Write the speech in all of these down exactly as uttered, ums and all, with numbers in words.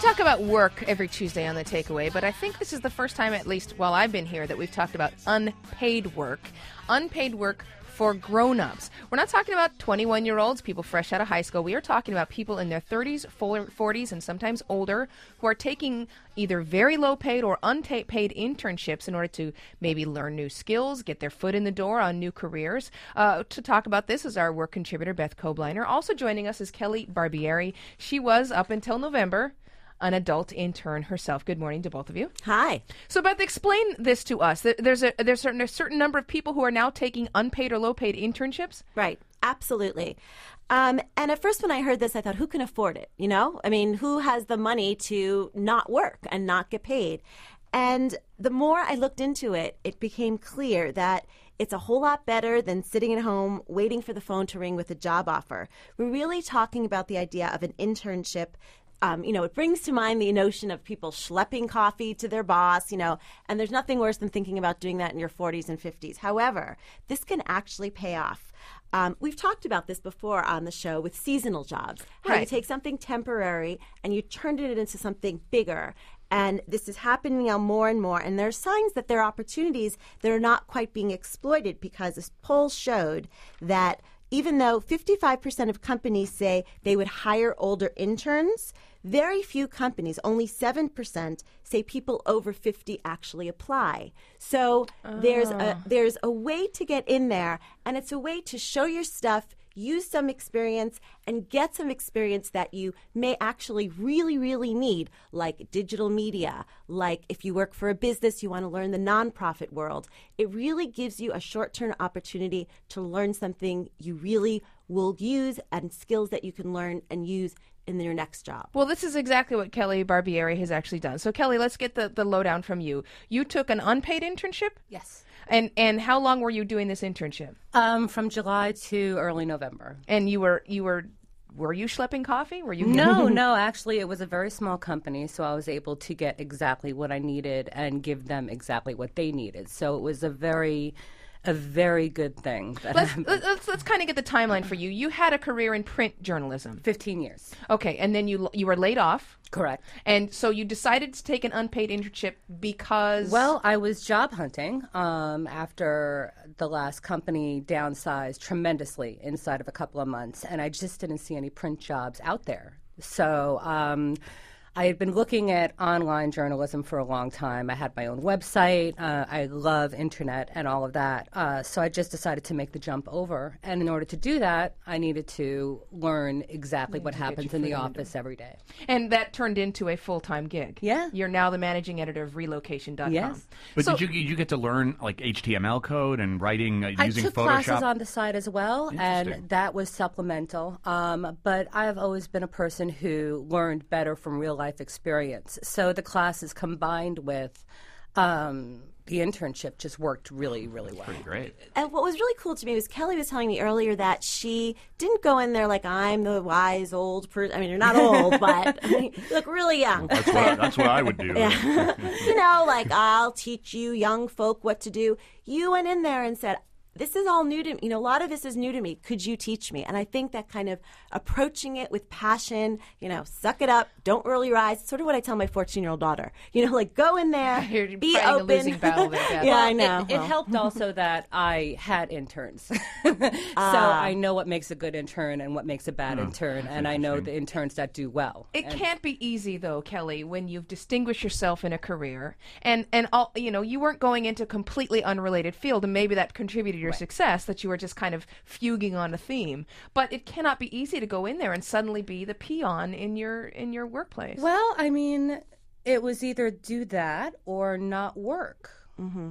talk about work every Tuesday on The Takeaway, but I think this is the first time, at least while I've been here, that we've talked about unpaid work. Unpaid work for grown-ups. We're not talking about twenty-one-year-olds, people fresh out of high school. We are talking about people in their thirties, forties, and sometimes older who are taking either very low-paid or unpaid internships in order to maybe learn new skills, get their foot in the door on new careers. Uh, to talk about this is our work contributor, Beth Kobliner. Also joining us is Kelly Barbieri. She was, up until November, an adult intern herself. Good morning to both of you. Hi. So, Beth, explain this to us. There's a there's certain, a certain number of people who are now taking unpaid or low-paid internships? Right. Absolutely. Um, and at first when I heard this, I thought, who can afford it? You know? I mean, who has the money to not work and not get paid? And the more I looked into it, it became clear that it's a whole lot better than sitting at home waiting for the phone to ring with a job offer. We're really talking about the idea of an internship. Um, you know, it brings to mind the notion of people schlepping coffee to their boss, you know, and there's nothing worse than thinking about doing that in your forties and fifties. However, this can actually pay off. Um, we've talked about this before on the show with seasonal jobs, how Right. you take something temporary and you turn it into something bigger. And this is happening now more and more. And there are signs that there are opportunities that are not quite being exploited, because this poll showed that even though fifty-five percent of companies say they would hire older interns, very few companies, only seven percent, say people over fifty actually apply. So oh. there's a there's a way to get in there, and it's a way to show your stuff, use some experience, and get some experience that you may actually really, really need, like digital media, like if you work for a business, you want to learn the nonprofit world. It really gives you a short-term opportunity to learn something you really will use, and skills that you can learn and use in your next job. Well, this is exactly what Kelly Barbieri has actually done. So, Kelly, let's get the, the lowdown from you. You took an unpaid internship? Yes. And and how long were you doing this internship? Um, from July to early November. And you were you were were you schlepping coffee? Were you No, no, actually it was a very small company, so I was able to get exactly what I needed and give them exactly what they needed. So it was a very a very good thing. Let's let's, let's kind of get the timeline for you. You had a career in print journalism. fifteen years. Okay, and then you you were laid off. Correct. And so you decided to take an unpaid internship because... Well, I was job hunting um, after the last company downsized tremendously inside of a couple of months, and I just didn't see any print jobs out there. So um, I had been looking at online journalism for a long time. I had my own website. Uh, I love internet and all of that. Uh, so I just decided to make the jump over. And in order to do that, I needed to learn exactly what happens in the office every day. And that turned into a full-time gig. Yeah. You're now the managing editor of relocation dot com. Yes. But So- did you did you get to learn like H T M L code and writing uh, I using took Photoshop? classes on the side as well, Interesting. and that was supplemental. Um, but I've always been a person who learned better from real life experience. So the classes combined with um, the internship just worked really, really well. Pretty great. And what was really cool to me was Kelly was telling me earlier that she didn't go in there like, I'm the wise old person. I mean, you're not old, but I mean, you look really young. That's what that's what I would do. Yeah. You know, like, I'll teach you young folk what to do. You went in there and said, this is all new to me. You know, a lot of this is new to me. Could you teach me? And I think that kind of approaching it with passion, you know, suck it up, don't roll your eyes. It's sort of what I tell my fourteen-year-old daughter. You know, like, go in there, You're be fighting a open. losing battle there, Beth. Yeah, I It- know. It, Well. helped also that I had interns. so I know what makes a good intern and what makes a bad intern, and I know the interns that do well. It And- can't be easy, though, Kelly, when you've distinguished yourself in a career, and and all you know, you weren't going into a completely unrelated field, and maybe that contributed to your success, that you were just kind of fuging on a theme. But it cannot be easy to go in there and suddenly be the peon in your in your workplace. Well, I mean, it was either do that or not work. Mm-hmm.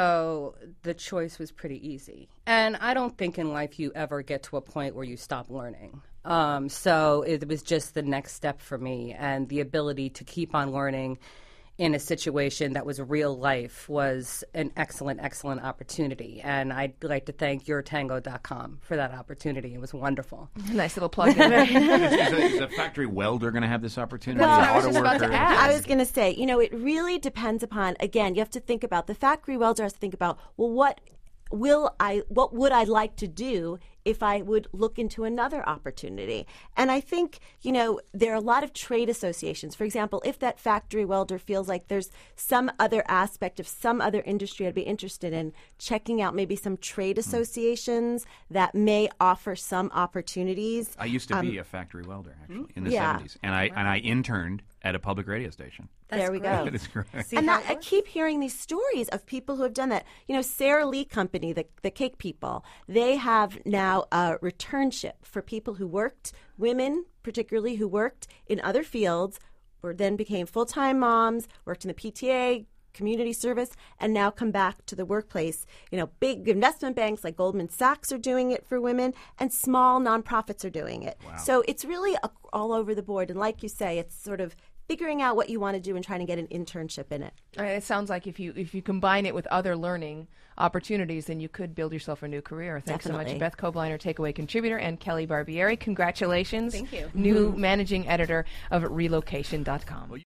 So the choice was pretty easy. And I don't think in life you ever get to a point where you stop learning. Um, so it was just the next step for me, and the ability to keep on learning in a situation that was real life was an excellent, excellent opportunity. And I'd like to thank your tango dot com for that opportunity. It was wonderful. Nice little plug in there. is, is, a, is a factory welder going to have this opportunity? Well, An I was auto just about to worker? ask. I was going to say, you know, it really depends upon, again, you have to think about, the factory welder has to think about, well, what will I, what would I like to do if I would look into another opportunity. And I think, you know, there are a lot of trade associations. For example, if that factory welder feels like there's some other aspect of some other industry I'd be interested in, checking out maybe some trade associations that may offer some opportunities. I used to Um, be a factory welder, actually, in the Yeah. seventies. And I, and I interned at a public radio station. There we go. That is correct. See And how that, it I works? keep hearing these stories of people who have done that. You know, Sara Lee Company, the, the cake people, they have now a returnship for people who worked, women particularly, who worked in other fields, or then became full-time moms, worked in the P T A, community service, and now come back to the workplace. You know, big investment banks like Goldman Sachs are doing it for women, and small nonprofits are doing it. Wow. So it's really a, all over the board. And like you say, it's sort of figuring out what you want to do and trying to get an internship in it. Uh, It sounds like if you if you combine it with other learning opportunities, then you could build yourself a new career. Thanks so Definitely. much, Beth Kobliner, Takeaway contributor, and Kelly Barbieri. Congratulations. Thank you. New managing editor of relocation dot com.